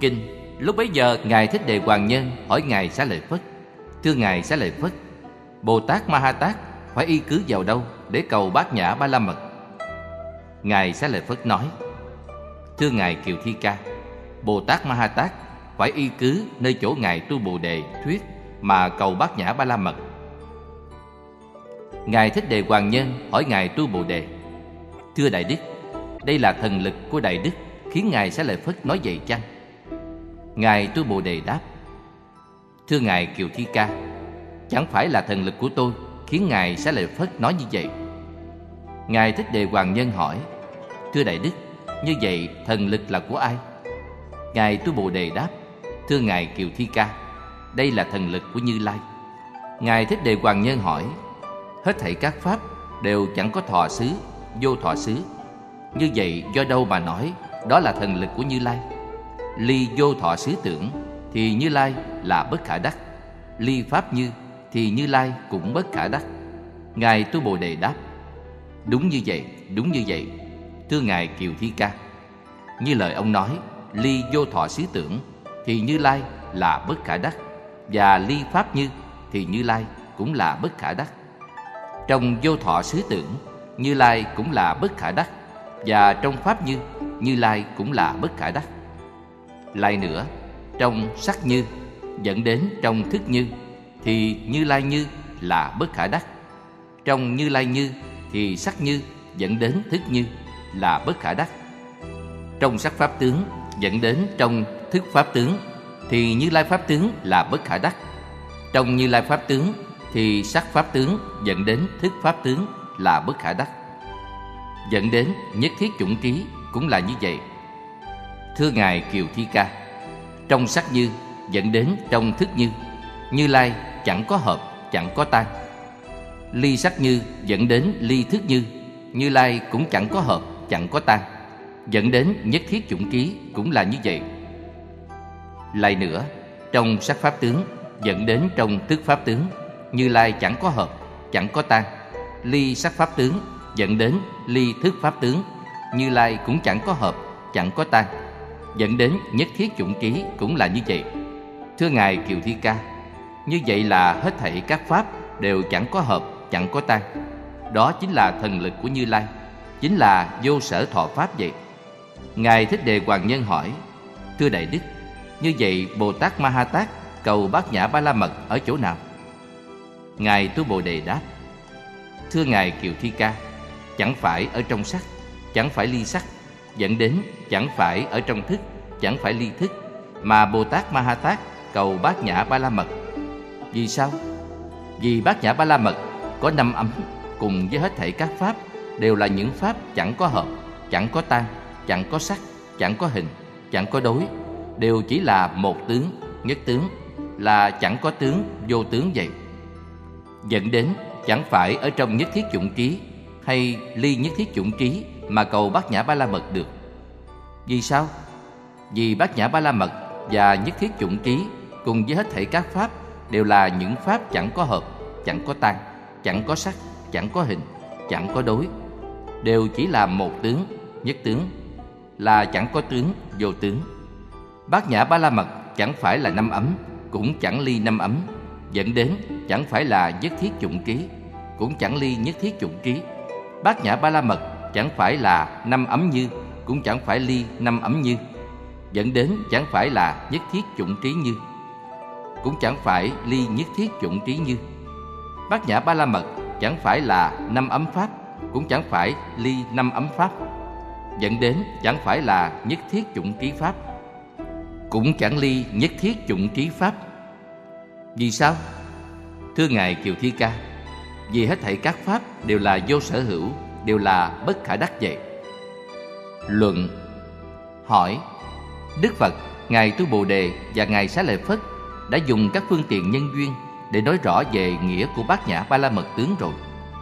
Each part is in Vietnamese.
Kinh. Lúc bấy giờ Ngài Thích Đề Hoàng Nhân hỏi Ngài Xá Lợi Phất: Thưa Ngài Xá Lợi Phất, Bồ Tát Ma Ha Tát phải y cứ vào đâu để cầu Bát Nhã Ba La Mật? Ngài Xá Lợi Phất nói: Thưa Ngài Kiều Thi Ca, Bồ Tát Ma Ha Tát phải y cứ nơi chỗ Ngài Tu Bồ Đề thuyết mà cầu Bát Nhã Ba La Mật. Ngài Thích Đề Hoàng Nhân hỏi Ngài Tu Bồ Đề: Thưa Đại Đức, đây là thần lực của Đại Đức khiến Ngài Xá Lợi Phất nói vậy chăng? Ngài Tu Bồ Đề đáp: Thưa Ngài Kiều Thi Ca, chẳng phải là thần lực của tôi khiến Ngài Xá Lợi Phất nói như vậy. Ngài Thích Đề Hoàng Nhân hỏi: Thưa Đại Đức, như vậy thần lực là của ai? Ngài Tu Bồ Đề đáp: Thưa Ngài Kiều Thi Ca, đây là thần lực của Như Lai. Ngài Thích Đề Hoàng Nhân hỏi: Hết thảy các pháp đều chẳng có thọ xứ, vô thọ xứ. Như vậy do đâu mà nói đó là thần lực của Như Lai? Ly vô thọ xứ tưởng thì Như Lai là bất khả đắc, ly pháp như thì Như Lai cũng bất khả đắc. Ngài Tu Bồ Đề đáp: Đúng như vậy, đúng như vậy. Thưa Ngài Kiều Thi Ca, như lời ông nói, ly vô thọ xứ tưởng thì Như Lai là bất khả đắc, và ly pháp như thì Như Lai cũng là bất khả đắc. Trong vô thọ xứ tưởng, Như Lai cũng là bất khả đắc, và trong pháp như, Như Lai cũng là bất khả đắc. Lại nữa, trong sắc như dẫn đến trong thức như thì Như Lai như là bất khả đắc. Trong Như Lai như thì sắc như dẫn đến thức như là bất khả đắc. Trong sắc pháp tướng dẫn đến trong thức pháp tướng thì Như Lai pháp tướng là bất khả đắc. Trong Như Lai pháp tướng thì sắc pháp tướng dẫn đến thức pháp tướng là bất khả đắc. Dẫn đến nhất thiết chủng trí cũng là như vậy. Thưa Ngài Kiều Thi Ca, trong sắc như dẫn đến trong thức như, Như Lai chẳng có hợp, chẳng có tan. Ly sắc như dẫn đến ly thức như, Như Lai cũng chẳng có hợp, chẳng có tan. Dẫn đến nhất thiết chủng trí cũng là như vậy. Lại nữa, trong sắc pháp tướng dẫn đến trong thức pháp tướng, Như Lai chẳng có hợp, chẳng có tan. Ly sắc pháp tướng dẫn đến ly thức pháp tướng, Như Lai cũng chẳng có hợp, chẳng có tan. Dẫn đến nhất thiết chủng trí cũng là như vậy. Thưa Ngài Kiều Thi Ca, như vậy là hết thảy các pháp đều chẳng có hợp, chẳng có tan. Đó chính là thần lực của Như Lai, chính là vô sở thọ pháp vậy. Ngài Thích Đề Hoàng Nhân hỏi: Thưa Đại Đức, như vậy Bồ Tát Ma Ha Tát cầu Bát Nhã Ba La Mật ở chỗ nào? Ngài Tu Bồ Đề đáp: Thưa Ngài Kiều Thi Ca, chẳng phải ở trong sắc, chẳng phải ly sắc, dẫn đến chẳng phải ở trong thức, chẳng phải ly thức, mà Bồ Tát Ma Ha Tát cầu Bát Nhã Ba La Mật. Vì sao? Vì Bát Nhã Ba La Mật có 5 ấm, cùng với hết thảy các pháp đều là những pháp chẳng có hợp, chẳng có tan, chẳng có sắc, chẳng có hình, chẳng có đối, đều chỉ là một tướng, nhất tướng, là chẳng có tướng, vô tướng vậy. Dẫn đến chẳng phải ở trong nhất thiết chủng trí hay ly nhất thiết chủng trí mà cầu Bát Nhã Ba La Mật được. Vì sao? Vì Bát Nhã Ba La Mật và nhất thiết chủng trí cùng với hết thảy các pháp đều là những pháp chẳng có hợp, chẳng có tan, chẳng có sắc, chẳng có hình, chẳng có đối, đều chỉ là một tướng, nhất tướng, là chẳng có tướng, vô tướng. Bát Nhã Ba La Mật chẳng phải là 5 ấm, cũng chẳng ly 5 ấm, dẫn đến chẳng phải là nhất thiết chủng trí, cũng chẳng ly nhất thiết chủng trí. Bát Nhã Ba La Mật chẳng phải là 5 ấm như, cũng chẳng phải ly 5 ấm như, dẫn đến chẳng phải là nhất thiết chủng trí như, cũng chẳng phải ly nhất thiết chủng trí như. Bát Nhã Ba La Mật chẳng phải là 5 ấm pháp, cũng chẳng phải ly 5 ấm pháp, dẫn đến chẳng phải là nhất thiết chủng trí pháp, cũng chẳng ly nhất thiết chủng trí pháp. Vì sao? Thưa Ngài Kiều Thi Ca, vì hết thảy các pháp đều là vô sở hữu, đều là bất khả đắc vậy. Luận. Hỏi: Đức Phật, Ngài Tu Bồ Đề và Ngài Xá Lợi Phất đã dùng các phương tiện nhân duyên để nói rõ về nghĩa của Bát Nhã Ba La Mật tướng rồi.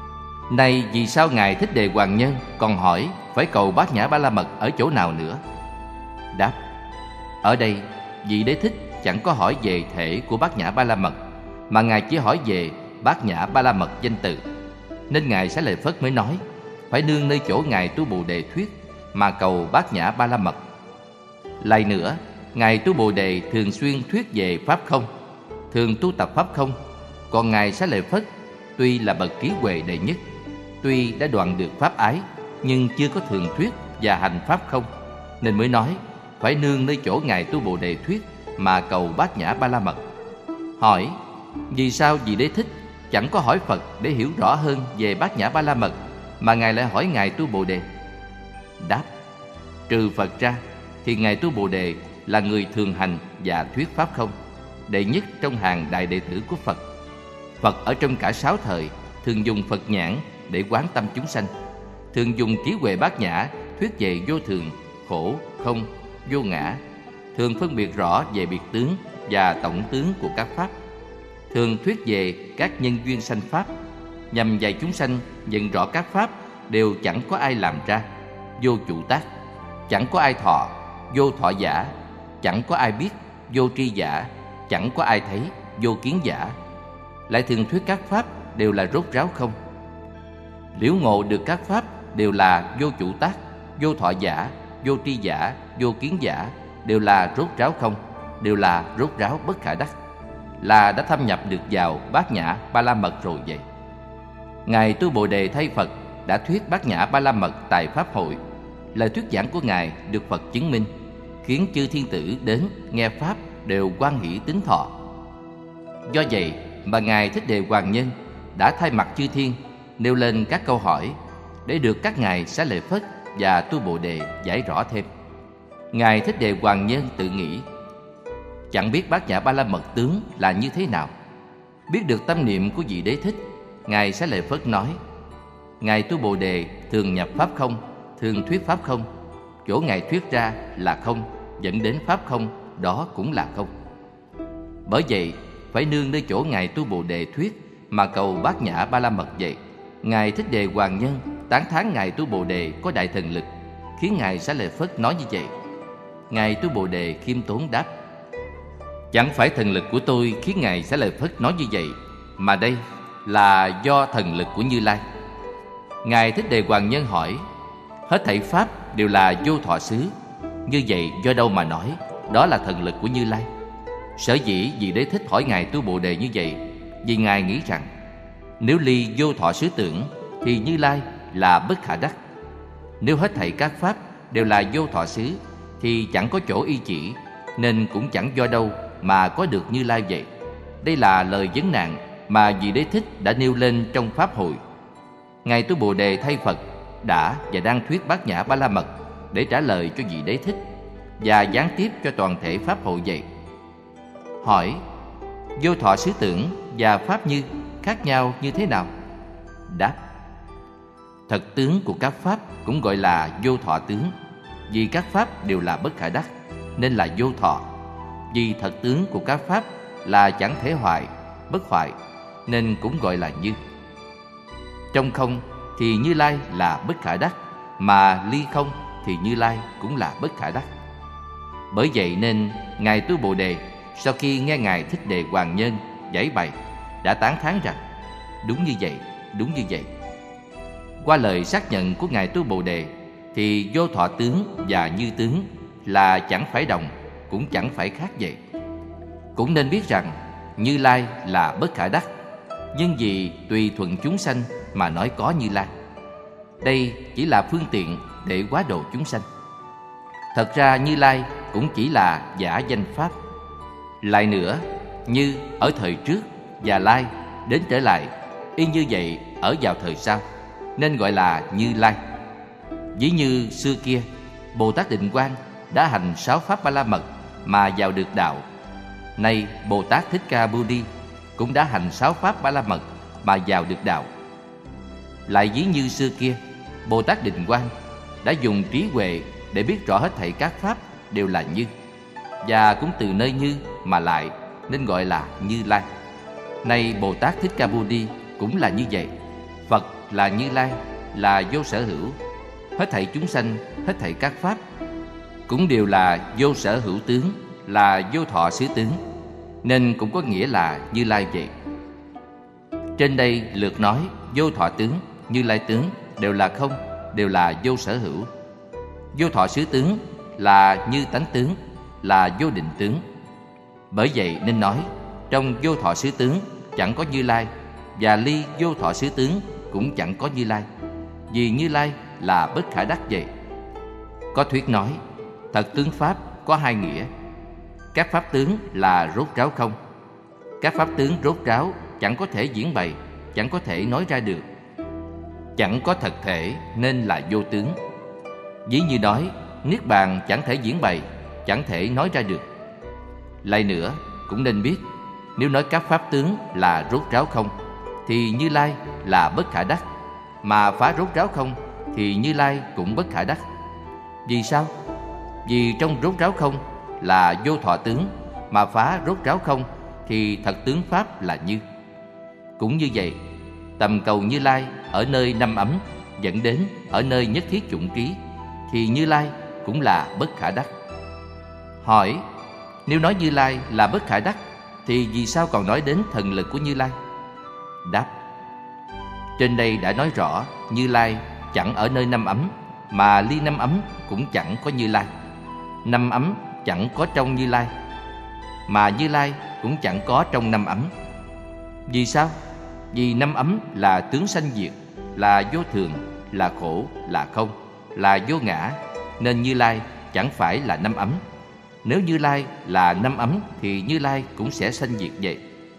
Này vì sao Ngài Thích Đề Hoàng Nhân còn hỏi phải cầu Bát Nhã Ba La Mật ở chỗ nào nữa? Đáp: Ở đây vị Đế Thích chẳng có hỏi về thể của Bát Nhã Ba La Mật, mà Ngài chỉ hỏi về Bát Nhã Ba La Mật danh từ, nên Ngài Xá Lợi Phất mới nói phải nương nơi chỗ Ngài Tu Bồ Đề thuyết mà cầu Bát Nhã Ba La Mật. Lại nữa, Ngài Tu Bồ Đề thường xuyên thuyết về Pháp không, thường tu tập Pháp không. Còn Ngài Xá Lợi Phất tuy là bậc trí huệ đệ nhất, tuy đã đoạn được pháp ái, nhưng chưa có thường thuyết và hành Pháp không, nên mới nói phải nương nơi chỗ Ngài Tu Bồ Đề thuyết mà cầu Bát Nhã Ba La Mật. Hỏi: vì sao vị Đế Thích chẳng có hỏi Phật để hiểu rõ hơn về Bát Nhã Ba La Mật, mà Ngài lại hỏi Ngài Tu Bồ Đề? Đáp: trừ Phật ra thì Ngài Tu Bồ Đề là người thường hành và thuyết Pháp không, đệ nhất trong hàng đại đệ tử của Phật. Phật ở trong cả 6 thời thường dùng Phật nhãn để quán tâm chúng sanh, thường dùng trí huệ bát nhã thuyết về vô thường, khổ, không, vô ngã, thường phân biệt rõ về biệt tướng và tổng tướng của các pháp, thường thuyết về các nhân duyên sanh pháp, nhằm dạy chúng sanh nhận rõ các pháp đều chẳng có ai làm ra, vô chủ tác, chẳng có ai thọ, vô thọ giả, chẳng có ai biết, vô tri giả, chẳng có ai thấy, vô kiến giả. Lại thường thuyết các pháp đều là rốt ráo không. Liễu ngộ được các pháp đều là vô chủ tác, vô thọ giả, vô tri giả, vô kiến giả, đều là rốt ráo không, đều là rốt ráo bất khả đắc, là đã thâm nhập được vào Bát Nhã Ba La Mật rồi vậy. Ngài Tu Bồ Đề thay Phật đã thuyết Bát Nhã Ba La Mật tại Pháp hội. Lời thuyết giảng của Ngài được Phật chứng minh, khiến chư thiên tử đến nghe pháp đều hoan hỷ tín thọ. Do vậy mà Ngài Thích Đề Hoàng Nhân đã thay mặt chư thiên nêu lên các câu hỏi để được các ngài Xá Lợi Phất và Tu Bồ Đề giải rõ thêm. Ngài Thích Đề Hoàng Nhân tự nghĩ: chẳng biết Bát Nhã Ba La Mật tướng là như thế nào. Biết được tâm niệm của vị Đế Thích, ngài Xá Lợi Phất nói: ngài Tu Bồ Đề thường nhập pháp không, thường thuyết pháp không. Chỗ ngài thuyết ra là không, dẫn đến pháp không, đó cũng là không. Bởi vậy phải nương nơi chỗ ngài Tu Bồ Đề thuyết mà cầu Bát Nhã Ba La Mật vậy. Ngài Thích Đề Hoàng Nhân tán thán ngài Tu Bồ Đề có đại thần lực, khiến ngài Xá Lợi Phất nói như vậy. Ngài Tu Bồ Đề khiêm tốn đáp: chẳng phải thần lực của tôi khiến ngài Xá Lợi Phất nói như vậy, mà đây là do thần lực của Như Lai. Ngài Thích Đề Hoàng Nhân hỏi: hết thảy pháp đều là vô thọ xứ, như vậy do đâu mà nói đó là thần lực của Như Lai? Sở dĩ vị Đế Thích hỏi ngài Tu Bồ Đề như vậy, vì ngài nghĩ rằng nếu ly vô thọ xứ tưởng thì Như Lai là bất khả đắc. Nếu hết thảy các pháp đều là vô thọ xứ thì chẳng có chỗ y chỉ, nên cũng chẳng do đâu mà có được Như Lai vậy. Đây là lời vấn nạn mà vị Đế Thích đã nêu lên trong pháp hội. Ngài Tu Bồ Đề thay Phật đã và đang thuyết Bát Nhã Ba La Mật để trả lời cho vị Đế Thích và gián tiếp cho toàn thể pháp hội vậy. Hỏi: vô thọ xứ tưởng và pháp như khác nhau như thế nào? Đáp: thật tướng của các pháp cũng gọi là vô thọ tướng, vì các pháp đều là bất khả đắc nên là vô thọ. Vì thật tướng của các pháp là chẳng thể hoại, bất hoại nên cũng gọi là như. Trong không thì Như Lai là bất khả đắc, mà ly không thì Như Lai cũng là bất khả đắc. Bởi vậy nên ngài Tu Bồ Đề sau khi nghe ngài Thích Đề Hoàng Nhân giải bày đã tán thán rằng đúng như vậy, đúng như vậy. Qua lời xác nhận của ngài Tu Bồ Đề thì vô thọ tướng và như tướng là chẳng phải đồng, cũng chẳng phải khác vậy. Cũng nên biết rằng Như Lai là bất khả đắc, nhưng vì tùy thuận chúng sanh mà nói có Như Lai. Đây chỉ là phương tiện để hóa độ chúng sanh. Thật ra Như Lai cũng chỉ là giả danh pháp. Lại nữa, như ở thời trước và lai đến trở lại y như vậy ở vào thời sau, nên gọi là Như Lai. Ví như xưa kia Bồ Tát Định Quang đã hành 6 pháp Ba La Mật mà vào được đạo. Nay Bồ Tát Thích Ca Mâu Ni cũng đã hành 6 pháp Ba La Mật mà vào được đạo. Lại ví như xưa kia Bồ Tát Định Quang đã dùng trí huệ để biết rõ hết thảy các pháp đều là như, và cũng từ nơi như mà lại nên gọi là Như Lai. Nay Bồ Tát Thích Ca Mâu Ni cũng là như vậy. Phật là Như Lai, là vô sở hữu. Hết thảy chúng sanh, hết thảy các pháp cũng đều là vô sở hữu tướng, là vô thọ xứ tướng, nên cũng có nghĩa là Như Lai vậy. Trên đây lược nói vô thọ tướng, Như Lai tướng đều là không, đều là vô sở hữu. Vô thọ xứ tướng là như tánh tướng, là vô định tướng. Bởi vậy nên nói trong vô thọ xứ tướng chẳng có Như Lai, và ly vô thọ xứ tướng cũng chẳng có Như Lai, vì Như Lai là bất khả đắc vậy. Có thuyết nói thật tướng pháp có hai nghĩa. Các pháp tướng là rốt ráo không. Các pháp tướng rốt ráo chẳng có thể diễn bày, chẳng có thể nói ra được. Chẳng có thật thể nên là vô tướng. Ví như nói niết bàn chẳng thể diễn bày, chẳng thể nói ra được. Lại nữa cũng nên biết, nếu nói các pháp tướng là rốt ráo không thì Như Lai là bất khả đắc, mà phá rốt ráo không thì Như Lai cũng bất khả đắc. Vì sao? Vì trong rốt ráo không là vô thọ tướng, mà phá rốt ráo không thì thật tướng pháp là Như. Cũng như vậy, tầm cầu Như Lai ở nơi năm ấm dẫn đến ở nơi nhất thiết chủng trí thì Như Lai cũng là bất khả đắc. Hỏi, nếu nói Như Lai là bất khả đắc thì vì sao còn nói đến thần lực của Như Lai? Đáp, trên đây đã nói rõ Như Lai chẳng ở nơi năm ấm, mà ly năm ấm cũng chẳng có Như Lai. Năm ấm chẳng có trong Như Lai, mà Như Lai cũng chẳng có trong năm ấm. Vì sao? Vì năm ấm là tướng sanh diệt, là vô thường, là khổ, là không, là vô ngã, nên Như Lai chẳng phải là năm ấm. Nếu Như Lai là năm ấm thì Như Lai cũng sẽ sanh diệt vậy.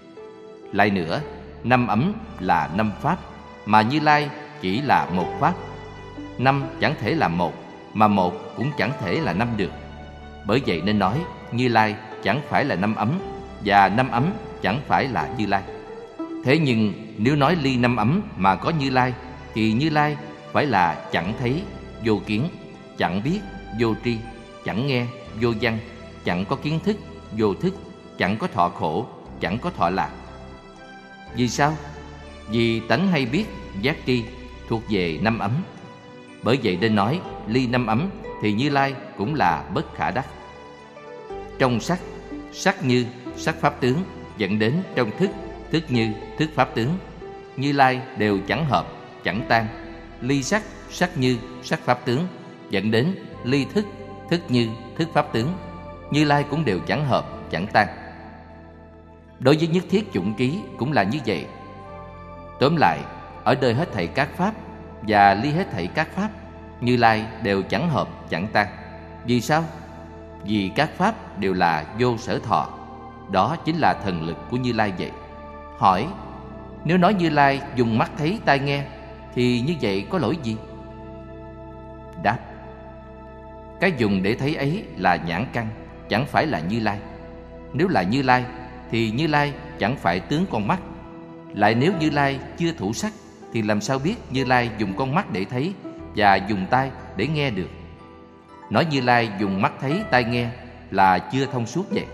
Lại nữa, năm ấm là năm pháp, mà Như Lai chỉ là một pháp. Năm chẳng thể là một, mà một cũng chẳng thể là năm được. Bởi vậy nên nói Như Lai chẳng phải là năm ấm, và năm ấm chẳng phải là Như Lai. Thế nhưng nếu nói ly năm ấm mà có Như Lai thì Như Lai phải là chẳng thấy, vô kiến, chẳng biết, vô tri, chẳng nghe, vô văn, chẳng có kiến thức, vô thức, chẳng có thọ khổ, chẳng có thọ lạc. Vì sao? Vì tánh hay biết, giác tri thuộc về năm ấm. Bởi vậy nên nói ly năm ấm thì Như Lai cũng là bất khả đắc. Trong sắc, sắc như sắc pháp tướng dẫn đến trong thức, thức như thức pháp tướng, Như Lai đều chẳng hợp, chẳng tan. Ly sắc, sắc như sắc pháp tướng dẫn đến ly thức, thức như thức pháp tướng, Như Lai cũng đều chẳng hợp, chẳng tan. Đối với nhất thiết chủng trí cũng là như vậy. Tóm lại, ở nơi hết thảy các pháp và ly hết thảy các pháp, Như Lai đều chẳng hợp, chẳng tan. Vì sao? Vì các pháp đều là vô sở thọ. Đó chính là thần lực của Như Lai vậy. Hỏi, nếu nói Như Lai dùng mắt thấy tai nghe thì như vậy có lỗi gì? Đáp, cái dùng để thấy ấy là nhãn căn, chẳng phải là Như Lai. Nếu là Như Lai thì Như Lai chẳng phải tướng con mắt. Lại nếu Như Lai chưa thủ sắc thì làm sao biết Như Lai dùng con mắt để thấy và dùng tai để nghe được? Nói Như Lai dùng mắt thấy tai nghe là chưa thông suốt vậy.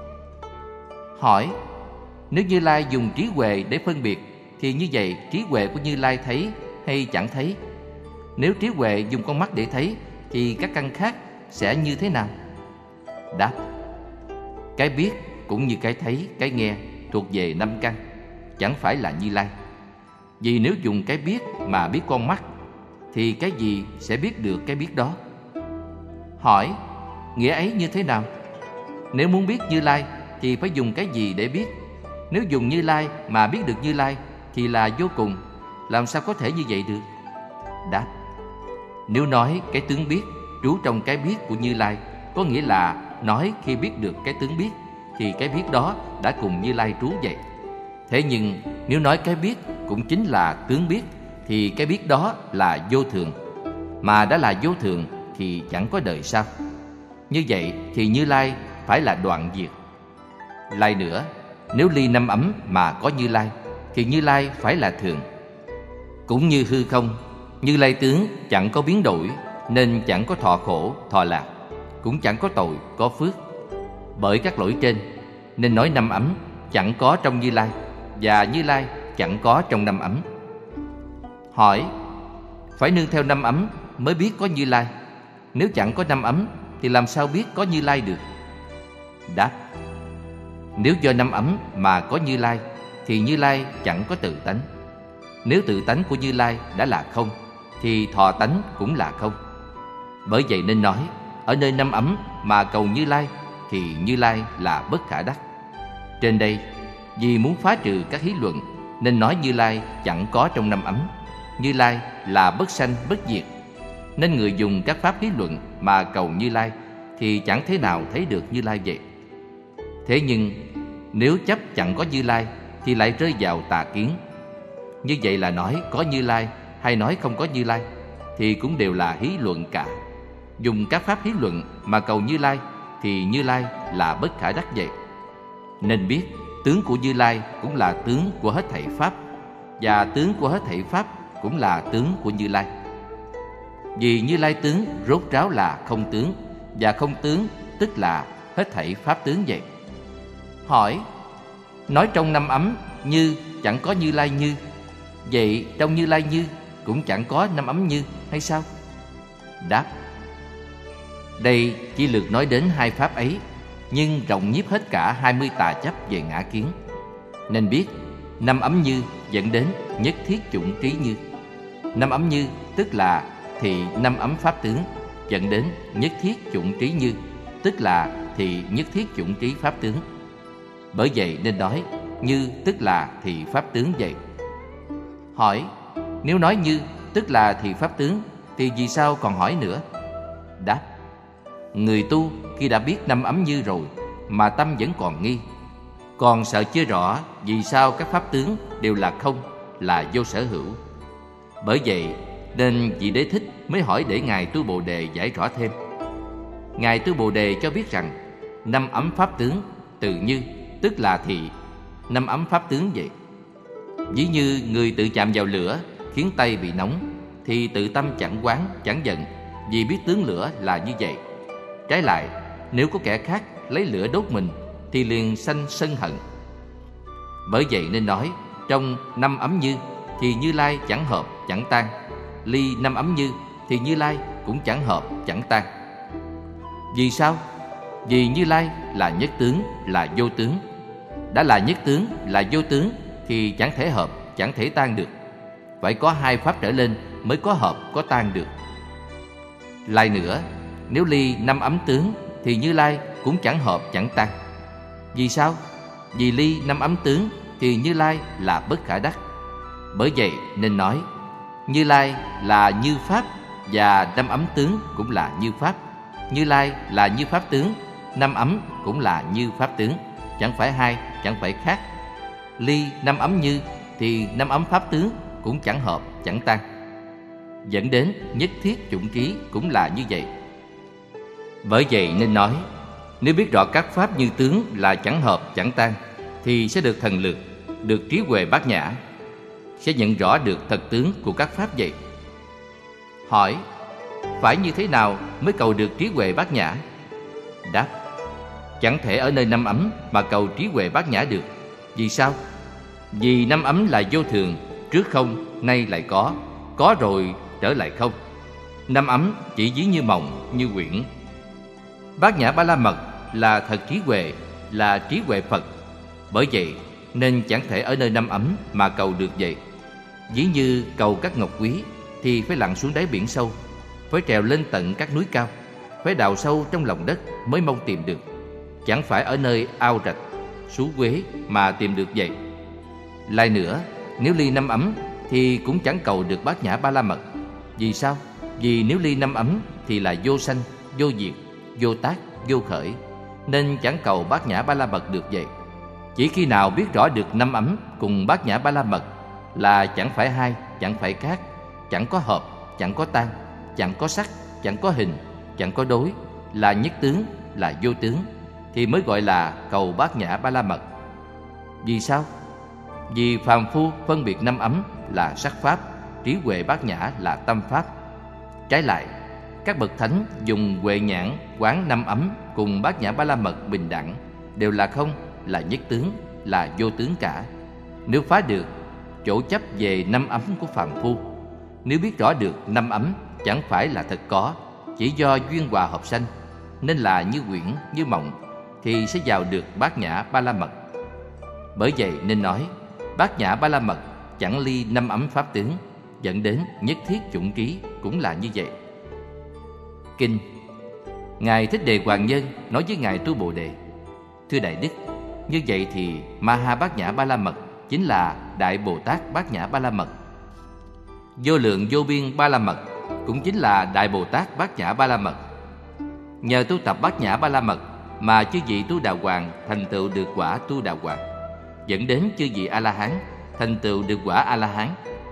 Hỏi, nếu Như Lai dùng trí huệ để phân biệt thì như vậy trí huệ của Như Lai thấy hay chẳng thấy? Nếu trí huệ dùng con mắt để thấy thì các căn khác sẽ như thế nào? Đáp, cái biết cũng như cái thấy, cái nghe thuộc về năm căn, chẳng phải là Như Lai. Vì nếu dùng cái biết mà biết con mắt thì cái gì sẽ biết được cái biết đó? Hỏi, nghĩa ấy như thế nào? Nếu muốn biết Như Lai thì phải dùng cái gì để biết? Nếu dùng Như Lai mà biết được Như Lai thì là vô cùng, làm sao có thể như vậy được? Đáp, nếu nói cái tướng biết trú trong cái biết của Như Lai, có nghĩa là nói khi biết được cái tướng biết thì cái biết đó đã cùng Như Lai trú vậy. Thế nhưng nếu nói cái biết cũng chính là tướng biết thì cái biết đó là vô thường, mà đã là vô thường thì chẳng có đời sau. Như vậy thì Như Lai phải là đoạn diệt. Lại nữa, nếu ly năm ấm mà có Như Lai thì Như Lai phải là thường. Cũng như hư không, Như Lai tướng chẳng có biến đổi nên chẳng có thọ khổ, thọ lạc, cũng chẳng có tội, có phước. Bởi các lỗi trên nên nói năm ấm chẳng có trong Như Lai, và Như Lai chẳng có trong năm ấm. Hỏi, phải nương theo năm ấm mới biết có Như Lai. Nếu chẳng có năm ấm thì làm sao biết có Như Lai được? Đáp, nếu do năm ấm mà có Như Lai thì Như Lai chẳng có tự tánh. Nếu tự tánh của Như Lai đã là không thì thọ tánh cũng là không. Bởi vậy nên nói ở nơi năm ấm mà cầu Như Lai thì Như Lai là bất khả đắc. Trên đây, vì muốn phá trừ các hí luận nên nói Như Lai chẳng có trong năm ấm, Như Lai là bất sanh bất diệt. Nên người dùng các pháp hí luận mà cầu Như Lai thì chẳng thế nào thấy được Như Lai vậy. Thế nhưng nếu chấp chẳng có Như Lai thì lại rơi vào tà kiến. Như vậy là nói có Như Lai hay nói không có Như Lai thì cũng đều là hí luận cả. Dùng các pháp hí luận mà cầu Như Lai thì Như Lai là bất khả đắc vậy. Nên biết tướng của Như Lai cũng là tướng của hết thảy pháp, và tướng của hết thảy pháp cũng là tướng của Như Lai. Vì Như Lai tướng rốt ráo là không tướng, và không tướng tức là hết thảy pháp tướng vậy. Hỏi: nói trong năm ấm Như chẳng có Như Lai Như, vậy trong Như Lai Như cũng chẳng có năm ấm Như hay sao? Đáp: đây chỉ lược nói đến hai pháp ấy, nhưng rộng nhiếp hết cả 20 tà chấp về ngã kiến. Nên biết năm ấm Như dẫn đến nhất thiết chủng trí Như. Năm ấm Như tức là thị năm ấm pháp tướng, dẫn đến nhất thiết chủng trí Như, tức là thị nhất thiết chủng trí pháp tướng. Bởi vậy nên nói Như tức là thị pháp tướng vậy. Hỏi: nếu nói Như tức là thị pháp tướng thì vì sao còn hỏi nữa? Đáp: người tu khi đã biết năm ấm Như rồi mà tâm vẫn còn nghi, còn sợ chưa rõ vì sao các pháp tướng đều là không, là vô sở hữu. Bởi vậy nên vị Đế Thích mới hỏi để Ngài Tu Bồ Đề giải rõ thêm. Ngài Tu Bồ Đề cho biết rằng năm ấm pháp tướng từ Như tức là thị năm ấm pháp tướng vậy. Ví như người tự chạm vào lửa khiến tay bị nóng thì tự tâm chẳng oán chẳng giận, vì biết tướng lửa là như vậy. Trái lại, nếu có kẻ khác lấy lửa đốt mình thì liền sanh sân hận. Bởi vậy nên nói trong năm ấm Như thì Như Lai chẳng hợp chẳng tan, ly năm ấm Như thì Như Lai cũng chẳng hợp chẳng tan. Vì sao? Vì Như Lai là nhất tướng, là vô tướng. Đã là nhất tướng, là vô tướng thì chẳng thể hợp, chẳng thể tan được. Phải có hai pháp trở lên mới có hợp, có tan được. Lại nữa, nếu ly năm ấm tướng thì Như Lai cũng chẳng hợp, chẳng tan. Vì sao? Vì ly năm ấm tướng thì Như Lai là bất khả đắc. Bởi vậy nên nói Như Lai là như pháp, và năm ấm tướng cũng là như pháp. Như Lai là như pháp tướng, năm ấm cũng là như pháp tướng, chẳng phải hai, chẳng phải khác. Ly năm ấm Như thì năm ấm pháp tướng cũng chẳng hợp, chẳng tan, dẫn đến nhất thiết chủng trí cũng là như vậy. Bởi vậy nên nói nếu biết rõ các pháp như tướng là chẳng hợp, chẳng tan thì sẽ được thần lực, được trí huệ bát nhã, sẽ nhận rõ được thật tướng của các pháp vậy. Hỏi: phải như thế nào mới cầu được trí huệ bát nhã? Đáp: chẳng thể ở nơi năm ấm mà cầu trí huệ bát nhã được. Vì sao? Vì năm ấm là vô thường, trước không, nay lại có rồi trở lại không. Năm ấm chỉ ví như mộng, như quyển. Bát nhã ba la mật là thật trí huệ, là trí huệ Phật. Bởi vậy nên chẳng thể ở nơi năm ấm mà cầu được vậy. Ví như cầu các ngọc quý thì phải lặn xuống đáy biển sâu, phải trèo lên tận các núi cao, phải đào sâu trong lòng đất mới mong tìm được. Chẳng phải ở nơi ao rạch, sú quế mà tìm được vậy. Lại nữa, nếu ly năm ấm thì cũng chẳng cầu được bát nhã ba la mật. Vì sao? Vì nếu ly năm ấm thì là vô sanh, vô diệt, vô tác, vô khởi, nên chẳng cầu bát nhã ba la mật được vậy. Chỉ khi nào biết rõ được năm ấm cùng bát nhã ba la mật là chẳng phải hai, chẳng phải khác, chẳng có hợp, chẳng có tan, chẳng có sắc, chẳng có hình, chẳng có đối, là nhất tướng, là vô tướng, thì mới gọi là cầu bát nhã ba la mật. Vì sao? Vì phàm phu phân biệt năm ấm là sắc pháp, trí huệ bát nhã là tâm pháp. Trái lại, các bậc thánh dùng huệ nhãn quán năm ấm cùng bát nhã ba la mật bình đẳng, đều là không, là nhất tướng, là vô tướng cả. Nếu phá được chỗ chấp về năm ấm của phàm phu, nếu biết rõ được năm ấm chẳng phải là thật có, chỉ do duyên hòa hợp sanh, nên là như quyển, như mộng, thì sẽ vào được bát nhã ba la mật. Bởi vậy nên nói bát nhã ba la mật chẳng ly năm ấm pháp tướng, dẫn đến nhất thiết chủng trí cũng là như vậy. Kinh: Ngài Thích Đề Hoàng Nhân nói với Ngài Tu Bồ Đề: Thưa Đại Đức, như vậy thì Ma-ha Bát Nhã Ba La Mật chính là Đại Bồ Tát Bát Nhã Ba La Mật. Vô lượng vô biên Ba La Mật cũng chính là Đại Bồ Tát Bát Nhã Ba La Mật. Nhờ tu tập Bát Nhã Ba La Mật mà chư vị Tu Đà Hoàng thành tựu được quả Tu Đà Hoàng, dẫn đến chư vị A-la-hán thành tựu được quả A-la-hán.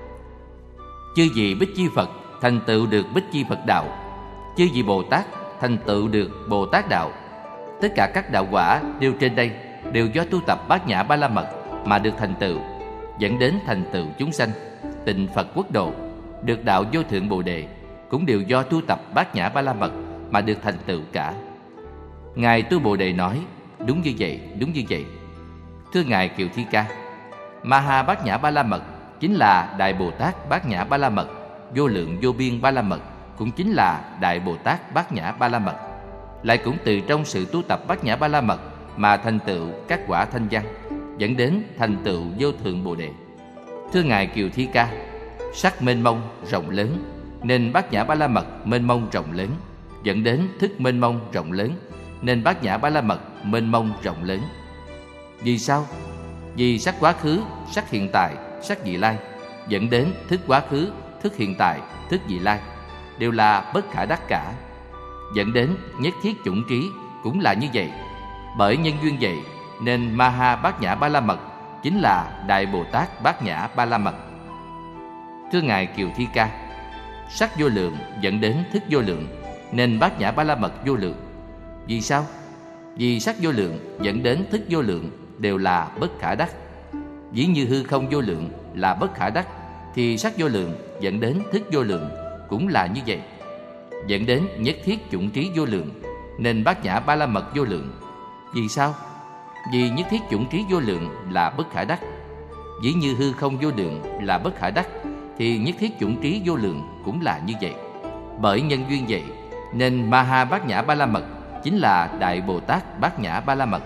Chư vị Bích Chi Phật thành tựu được Bích Chi Phật Đạo. Chư vị Bồ Tát thành tựu được Bồ Tát Đạo. Tất cả các đạo quả đều trên đây đều do tu tập Bát Nhã Ba La Mật mà được thành tựu, dẫn đến thành tựu chúng sanh, tịnh Phật quốc độ, được đạo vô thượng Bồ Đề, cũng đều do tu tập Bát Nhã Ba La Mật mà được thành tựu cả. Ngài Tu Bồ Đề nói: Đúng như vậy, đúng như vậy. Thưa Ngài Kiều Thi Ca, Ma-ha Bát Nhã Ba La Mật chính là Đại Bồ Tát Bát Nhã Ba La Mật. Vô lượng vô biên Ba La Mật cũng chính là Đại Bồ Tát Bát Nhã Ba La Mật. Lại cũng từ trong sự tu tập Bát Nhã Ba La Mật mà thành tựu các quả thanh văn, dẫn đến thành tựu vô thượng Bồ Đề. Thưa Ngài Kiều Thi Ca, sắc mênh mông rộng lớn nên Bát Nhã Ba La Mật mênh mông rộng lớn, dẫn đến thức mênh mông rộng lớn nên Bát Nhã Ba La Mật mênh mông rộng lớn. Vì sao? Vì sắc quá khứ, sắc hiện tại, sắc vị lai, dẫn đến thức quá khứ, thức hiện tại, thức vị lai đều là bất khả đắc cả, dẫn đến nhất thiết chủng trí cũng là như vậy. Bởi nhân duyên vậy nên Ma-ha Bát Nhã Ba La Mật chính là Đại Bồ Tát Bát Nhã Ba La Mật. Thưa Ngài Kiều Thi Ca, sắc vô lượng dẫn đến thức vô lượng nên Bát Nhã Ba La Mật vô lượng. Vì sao? Vì sắc vô lượng dẫn đến thức vô lượng đều là bất khả đắc. Ví như hư không vô lượng là bất khả đắc, thì sắc vô lượng dẫn đến thức vô lượng cũng là như vậy, dẫn đến nhất thiết chủng trí vô lượng nên Bát Nhã Ba La Mật vô lượng. Vì sao? Vì nhất thiết chủng trí vô lượng là bất khả đắc. Ví như hư không vô lượng là bất khả đắc, thì nhất thiết chủng trí vô lượng cũng là như vậy. Bởi nhân duyên vậy nên Ma-ha Bát Nhã Ba La Mật chính là Đại Bồ Tát Bát Nhã Ba La Mật.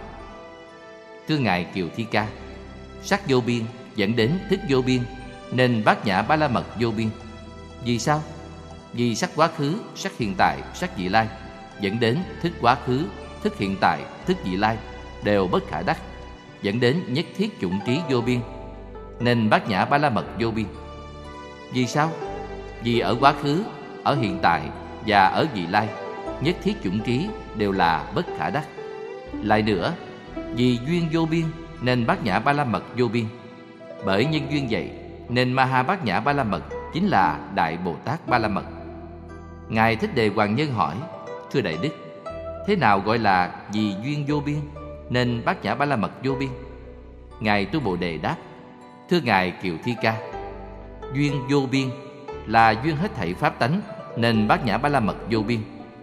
Thưa Ngài Kiều Thi Ca, sắc vô biên dẫn đến thức vô biên nên Bát Nhã Ba La Mật vô biên. Vì sao? Vì sắc quá khứ, sắc hiện tại, sắc vị lai dẫn đến thức quá khứ, thức hiện tại, thức vị lai đều bất khả đắc, dẫn đến nhất thiết chủng trí vô biên nên Bát Nhã Ba La Mật vô biên. Vì sao? Vì ở quá khứ, ở hiện tại và ở vị lai nhất thiết chủng trí đều là bất khả đắc. Lại nữa, vì duyên vô biên nên Bát Nhã Ba La Mật vô biên. Bởi nhân duyên vậy nên Ma-ha Bát Nhã Ba La Mật chính là Đại Bồ Tát Ba La Mật. Ngài Thích Đề Hoàng Nhân hỏi: Thưa Đại Đức, thế nào gọi là vì duyên vô biên nên Bát Nhã Ba La Mật vô biên? Ngài Tu Bồ Đề đáp: Thưa Ngài Kiều Thi Ca, duyên vô biên là duyên hết thảy pháp tánh nên Bát Nhã Ba La Mật vô biên.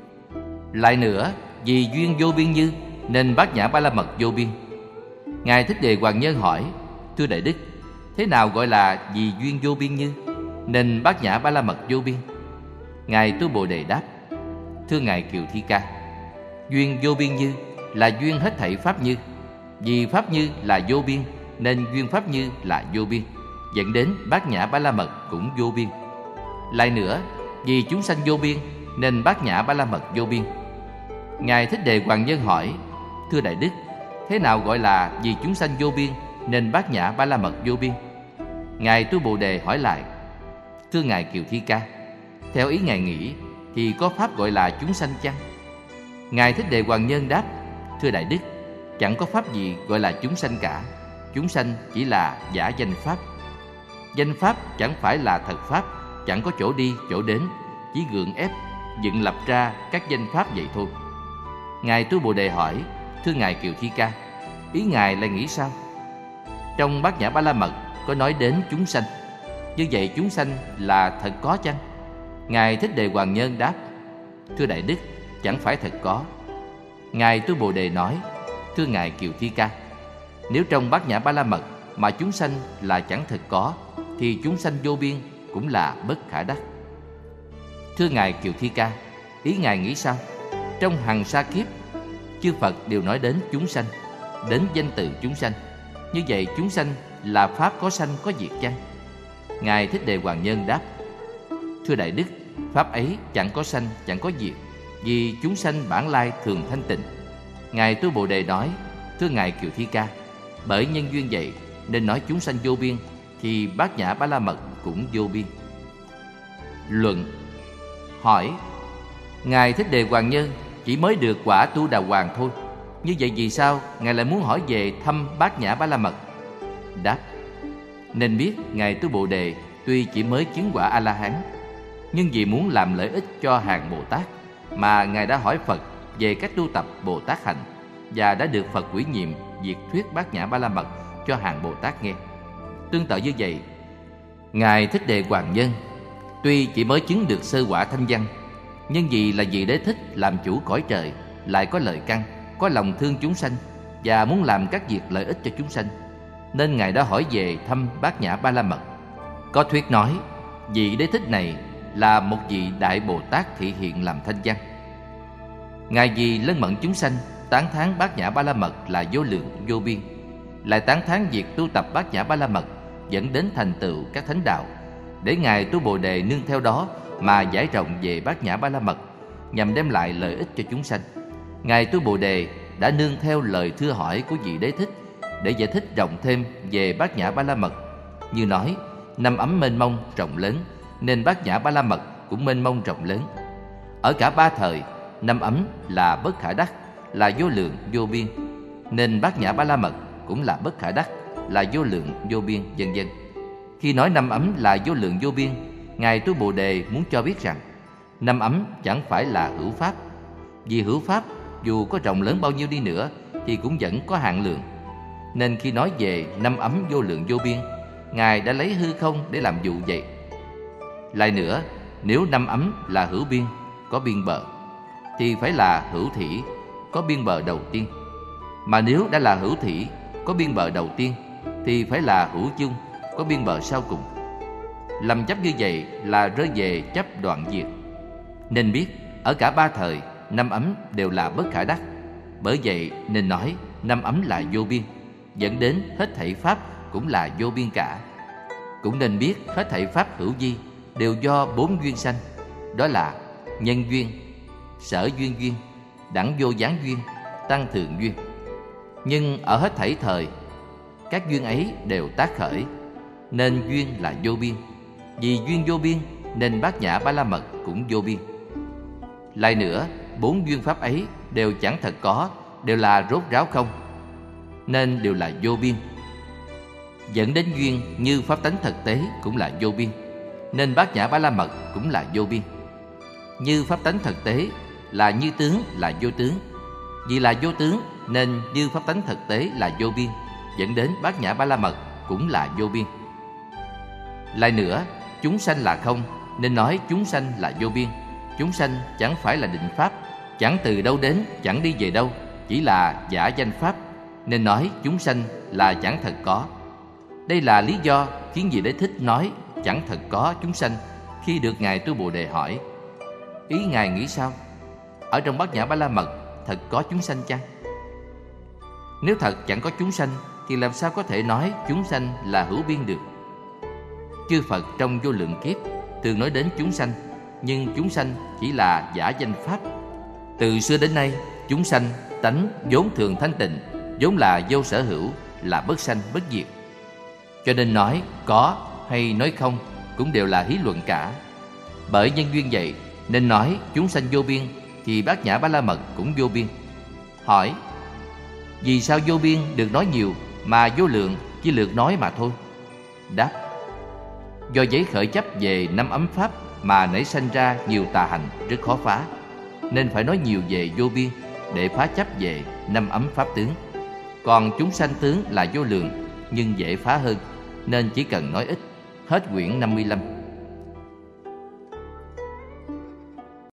Lại nữa, vì duyên vô biên như nên Bát Nhã Ba La Mật vô biên. Ngài Thích Đề Hoàng Nhân hỏi: Thưa Đại Đức, thế nào gọi là vì duyên vô biên như nên Bát Nhã Ba La Mật vô biên? Ngài Tu Bồ Đề đáp: Thưa Ngài Kiều Thi Ca, duyên vô biên như là duyên hết thảy pháp như. Vì pháp như là vô biên nên duyên pháp như là vô biên, dẫn đến Bát Nhã Ba La Mật cũng vô biên. Lại nữa, vì chúng sanh vô biên nên Bát Nhã Ba La Mật vô biên. Ngài Thích Đề Hoàng Nhân hỏi: Thưa Đại Đức, thế nào gọi là vì chúng sanh vô biên nên Bát Nhã Ba La Mật vô biên? Ngài Tu Bồ Đề hỏi lại: Thưa Ngài Kiều Thi Ca, theo ý Ngài nghĩ thì có pháp gọi là chúng sanh chăng? Ngài Thích Đề Hoàng Nhân đáp: Thưa Đại Đức, chẳng có pháp gì gọi là chúng sanh cả. Chúng sanh chỉ là giả danh pháp. Danh pháp chẳng phải là thật pháp, chẳng có chỗ đi chỗ đến, chỉ gượng ép dựng lập ra các danh pháp vậy thôi. Ngài Tu Bồ Đề hỏi: Thưa Ngài Kiều Thi Ca, ý Ngài là nghĩ sao? Trong Bát Nhã Ba La Mật có nói đến chúng sanh, như vậy chúng sanh là thật có chăng? Ngài Thích Đề Hoàng Nhân đáp: Thưa Đại Đức, chẳng phải thật có. Ngài Tu Bồ Đề nói: Thưa Ngài Kiều Thi Ca, nếu trong Bát Nhã Ba La Mật mà chúng sanh là chẳng thật có, thì chúng sanh vô biên cũng là bất khả đắc. Thưa Ngài Kiều Thi Ca, ý Ngài nghĩ sao? Trong hằng sa kiếp, chư Phật đều nói đến chúng sanh, đến danh từ chúng sanh. Như vậy chúng sanh là pháp có sanh có diệt chăng? Ngài Thích Đề Hoàng Nhân đáp: Thưa Đại Đức, pháp ấy chẳng có sanh chẳng có diệt, vì chúng sanh bản lai thường thanh tịnh. Ngài Tu Bồ Đề nói: thưa Ngài Kiều Thi Ca, bởi nhân duyên vậy nên nói chúng sanh vô biên, thì Bát Nhã Ba La Mật cũng vô biên. Luận. Hỏi: Ngài Thích Đề Hoàng Nhân chỉ mới được quả Tu Đà Hoàng thôi, như vậy vì sao Ngài lại muốn hỏi về thăm Bát Nhã Ba La Mật? Đáp: nên biết Ngài Tu Bồ Đề tuy chỉ mới chứng quả A-la-hán, nhưng vì muốn làm lợi ích cho hàng Bồ Tát mà Ngài đã hỏi Phật về cách tu tập Bồ Tát hạnh, và đã được Phật ủy nhiệm việc thuyết Bát Nhã Ba La Mật cho hàng Bồ Tát nghe. Tương tự như vậy, Ngài Thích Đề Hoàng Nhân tuy chỉ mới chứng được sơ quả thanh văn, nhưng vì là vị Đế Thích làm chủ cõi trời, lại có lợi căn, có lòng thương chúng sanh và muốn làm các việc lợi ích cho chúng sanh, nên Ngài đã hỏi về thăm Bát Nhã Ba La Mật. Có thuyết nói vị Đế Thích này là một vị Đại Bồ Tát thị hiện làm thanh văn. Ngài vì lân mẫn chúng sanh tán thán Bát Nhã Ba La Mật là vô lượng vô biên, lại tán thán việc tu tập Bát Nhã Ba La Mật dẫn đến thành tựu các thánh đạo, để Ngài Tu Bồ Đề nương theo đó mà giải rộng về Bát Nhã Ba La Mật, nhằm đem lại lợi ích cho chúng sanh. Ngài Tu Bồ Đề đã nương theo lời thưa hỏi của vị Đế Thích để giải thích rộng thêm về Bát Nhã Ba La Mật, như nói: năm ấm mênh mông rộng lớn, nên Bát Nhã Ba La Mật cũng mênh mông rộng lớn. Ở cả ba thời, năm ấm là bất khả đắc, là vô lượng vô biên, nên Bát Nhã Ba La Mật cũng là bất khả đắc, là vô lượng vô biên, vân vân. Khi nói năm ấm là vô lượng vô biên, Ngài Tu Bồ Đề muốn cho biết rằng năm ấm chẳng phải là hữu pháp, vì hữu pháp dù có rộng lớn bao nhiêu đi nữa thì cũng vẫn có hạn lượng. Nên khi nói về năm ấm vô lượng vô biên, Ngài đã lấy hư không để làm dụ vậy. Lại nữa, nếu năm ấm là hữu biên, có biên bờ, thì phải là hữu thủy, có biên bờ đầu tiên. Mà nếu đã là hữu thủy, có biên bờ đầu tiên, thì phải là hữu dung, có biên bờ sau cùng. Lầm chấp như vậy là rơi về chấp đoạn diệt. Nên biết ở cả ba thời, năm ấm đều là bất khả đắc. Bởi vậy nên nói năm ấm là vô biên, dẫn đến hết thảy pháp cũng là vô biên cả. Cũng nên biết hết thảy pháp hữu vi đều do bốn duyên sanh, đó là nhân duyên, sở duyên duyên, đẳng vô gián duyên, tăng thượng duyên. Nhưng ở hết thảy thời, các duyên ấy đều tác khởi, nên duyên là vô biên. Vì duyên vô biên nên Bát Nhã Ba La Mật cũng vô biên. Lại nữa, bốn duyên pháp ấy đều chẳng thật có, đều là rốt ráo không, nên đều là vô biên. Dẫn đến duyên như pháp tánh thực tế cũng là vô biên, nên Bát Nhã Ba La Mật cũng là vô biên. Như pháp tánh thực tế là như tướng là vô tướng, vì là vô tướng nên như pháp tánh thực tế là vô biên, dẫn đến Bát Nhã Ba La Mật cũng là vô biên. Lại nữa, chúng sanh là không, nên nói chúng sanh là vô biên. Chúng sanh chẳng phải là định pháp, chẳng từ đâu đến, chẳng đi về đâu, chỉ là giả danh pháp, nên nói chúng sanh là chẳng thật có. Đây là lý do khiến vị Đế Thích nói chẳng thật có chúng sanh khi được Ngài Tu Bồ Đề hỏi: ý Ngài nghĩ sao? Ở trong Bát Nhã Ba La Mật thật có chúng sanh chăng? Nếu thật chẳng có chúng sanh thì làm sao có thể nói chúng sanh là hữu biên được? Chư Phật trong vô lượng kiếp thường nói đến chúng sanh, nhưng chúng sanh chỉ là giả danh pháp. Từ xưa đến nay, chúng sanh tánh vốn thường thanh tịnh, vốn là vô sở hữu, là bất sanh bất diệt. Cho nên nói có hay nói không cũng đều là hí luận cả. Bởi nhân duyên vậy nên nói chúng sanh vô biên, thì Bát Nhã Ba La Mật cũng vô biên. Hỏi: vì sao vô biên được nói nhiều mà vô lượng chỉ lược nói mà thôi? Đáp: do giấy khởi chấp về năm ấm pháp mà nảy sanh ra nhiều tà hành rất khó phá, nên phải nói nhiều về vô biên để phá chấp về năm ấm pháp tướng. Còn chúng sanh tướng là vô lượng nhưng dễ phá hơn, nên chỉ cần nói ít. Hết quyển 55.